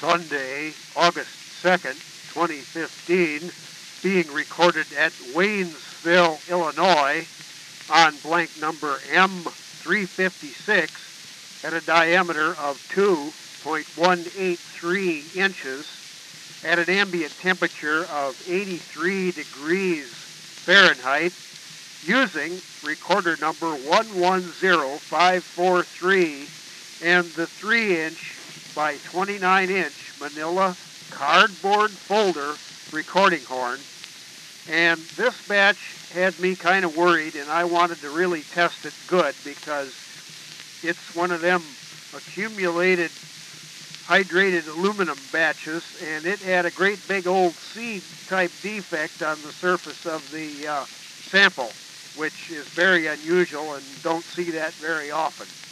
Sunday, August 2nd, 2015, being recorded at Waynesville, Illinois on blank number M356 at a diameter of 2.183 inches at an ambient temperature of 83 degrees Fahrenheit using recorder number 110543 and the 3-inch by 29-inch manila cardboard folder recording horn. And this batch had me kind of worried, and I wanted to really test it good because it's one of them accumulated hydrated aluminum batches, and it had a great big old seed type defect on the surface of the sample, which is very unusual and don't see that very often.